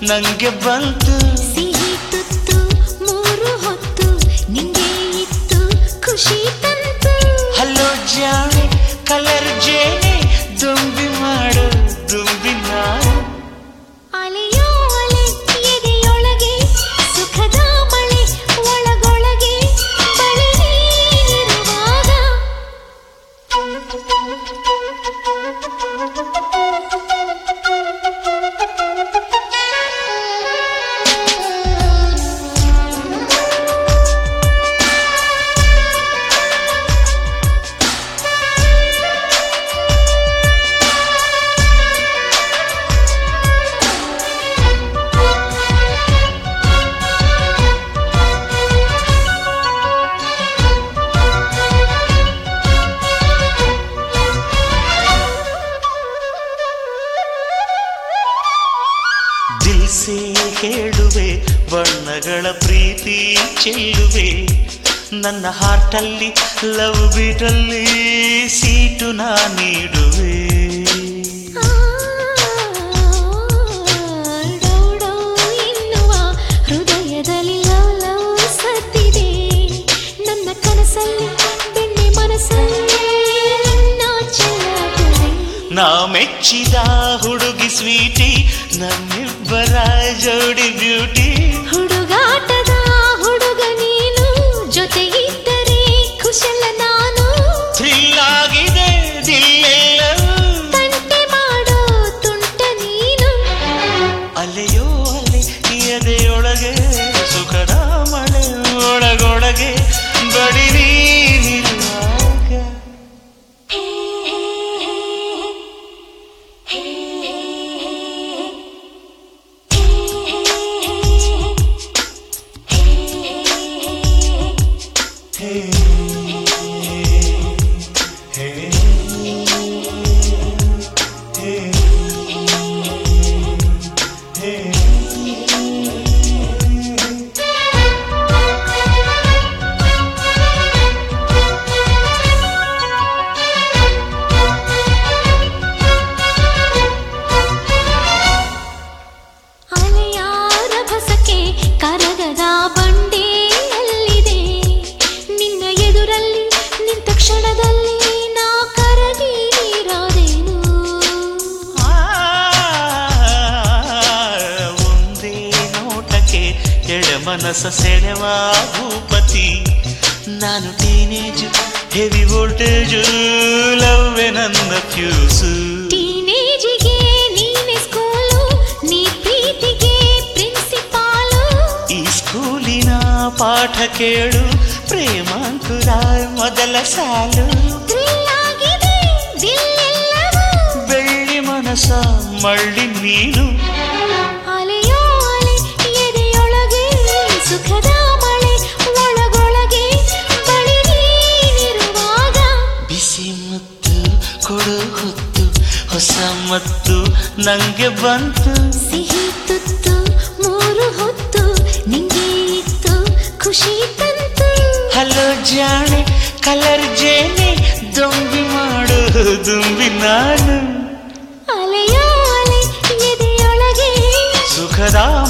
ನಂಗೆ ಬಂತು ಸಿಹಿ ತುತ್ತು ಮೂರು ಹೊತ್ತು ನಿಂಗೆ ಇತ್ತು ಖುಷಿ ತಂತು ಹಲೋ ಜಾಣೆ ಕಲರ್ ಜೇನೆ ದುಂಬಿ ಮಾಡು ದುಂಬಿ ನಾನು ಅಲೆಯೋ ಅಲೆ ಎದೆಯೊಳಗೆ ಸುಖದ ಮಳೆ ಒಳಗೊಳಗೆ ಬಳಿ ನೀನಿರುವಾಗ ದಿಲ್ಸೆ ಹೇಳುವೆ ಬಣ್ಣಗಳ ಪ್ರೀತಿ ಚೆಲ್ಲುವೆ ನನ್ನ ಹಾರ್ಟಲ್ಲಿ ಲವ್ ಬೀಟಲ್ಲಿ ಸೀಟು ನಾ ನೀಡುವೆ ಡೌಡೌ ಎನ್ನುವ ಹೃದಯದಲ್ಲಿ ಲವ್ ಲವ್ ಸತ್ತಿದೆ ನನ್ನ ಕನಸಲ್ಲಿ ಬೆಣ್ಣೆ ಮನಸ್ಸಲ್ಲಿ ನಾಚಲಾಗಿದೆ ನಾ ಮೆಚ್ಚಿದ ಹುಡುಗಿ ಸ್ವೀಟಿ ನಮ್ಮಿಬ್ಬರ ಜೋಡಿ ಬ್ಯೂಟಿ ಹುಡುಗಾಟದ ಹುಡುಗ ನೀನು ಜೊತೆಗಿದ್ದರೆ ಕುಶಲ ನಾನು ಥ್ರಿಲ್ ಆಗಿದೆ ದಿಲ್ಲೆಲ್ಲವೂ ತಂಟೆ ಮಾಡೋ ತುಂಟ ನೀನು ಅಲೆಯೋ ಅಲೆ ಎದೆಯೊಳಗೆ ಸುಖದ ಮಳೆ ಒಳಗೊಳಗೆ ಬಡಿ ನೀನಿರುವಾಗ ಅಲೆಯಾರ ಭಸಕ್ಕೆ ಕರಗದ ಬಂಡೆಯಲ್ಲಿದೆ ನಿನ್ನ ಎದುರಲ್ಲಿ ನಿಂತ ಕ್ಷಣದಲ್ಲಿ ನಾ ಕರಗಿ ನೀರಾದೇನು ಒಂದೇ ನೋಟಕ್ಕೆ ಎಡ ಮನಸ್ಸ ಸೆಳೆವ ಭೂಪತಿ ನಾನು ಟೀನೇಜ್ ಹೆವಿ ವೋಲ್ಟೇಜು ಲವ್ವೆ ನನ್ನ ಫ್ಯೂಸು ಟೀನೇಜಿಗೆ ನೀನೆ ಸ್ಕೂಲು ನೀ ಪ್ರೀತಿಗೆ ಪ್ರಿನ್ಸಿಪಾಲು ಈ ಸ್ಕೂಲಿನ ಪಾಠ ಕೇಳು ಪ್ರೇಮಾಂಕುರ ಮೊದಲ ಸಾಲು ಥ್ರಿಲ್ ಆಗಿದೆ ದಿಲ್ಲೆಲ್ಲವೂ ಬೆಳ್ಳಿ ಮನಸ ಮಳ್ಳಿ ನೀನು ಅಲೆಯೋ ಅಲೆ ಎದೆಯೊಳಗೆ ಸುಖದ ಮಳೆ ಒಳಗೊಳಗೆ ಬಳಿ ನೀನಿರುವಾಗ ಬಿಸಿ ಮುತ್ತು ಕೊಡು ಹೊತ್ತು ಹೊಸ ಮತ್ತು ನಂಗೆ ಬಂತು ಸಿಹಿ ತುತ್ತು ಮೂರು ಹೊತ್ತು ನಿಂಗೆ ಇತ್ತು ಖುಷಿ ತಂತು ಹಲೋ ಜಾಣೆ ಕಲರ್ ಜೇನೆ ದೊಂಬಿ ಮಾಡು ದುಂಬಿ ನಾನು ಅಲೆಯೋ ಅಲೆ ಎದೆಯೊಳಗೆ ಸುಖದ